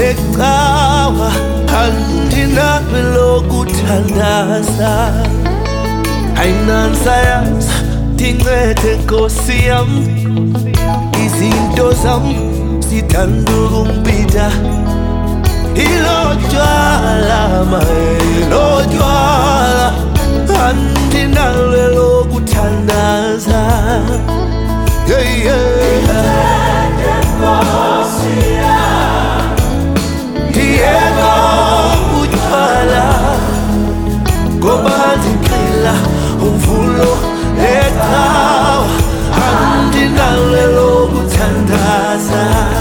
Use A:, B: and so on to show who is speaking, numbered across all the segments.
A: ecawa andinalo lokuthandaza ayinansayas tincede Nkosi yami izinto zami zithanda ukumbida ilotshwala ilotshwala andinalo lokuthandaza Diego utshwala ngoba ndicela umvulo ecawa andinalo lokuthandaza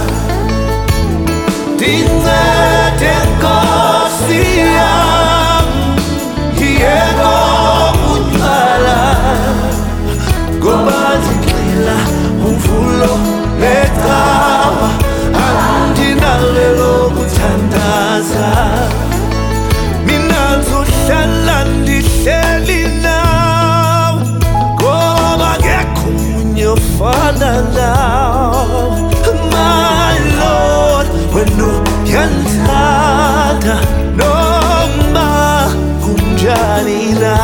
A: ndincede Nkosi yami Diego utshwala ngoba ndicela umvulo ecawa andinalo lokuthandaza mina ngizohlala ndihleli nawe ngoba akekho omunye ofana nawe my Lord wena uyandithanda noma kunjani na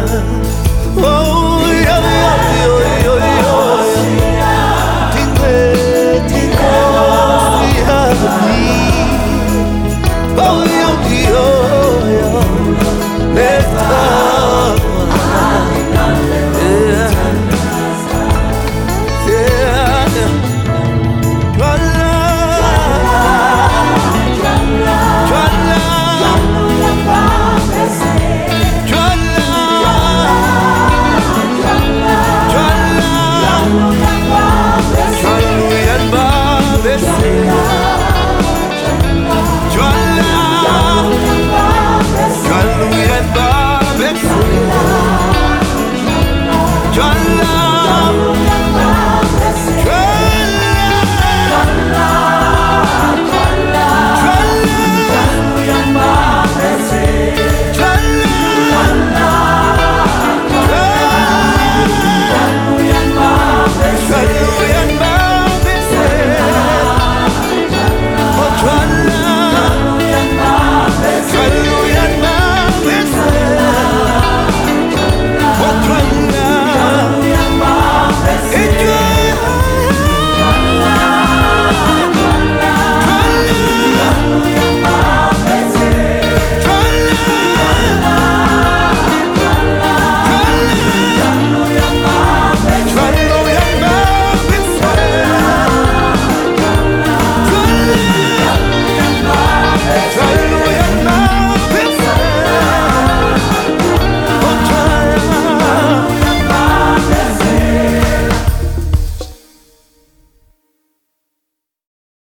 A: oh yeah, Let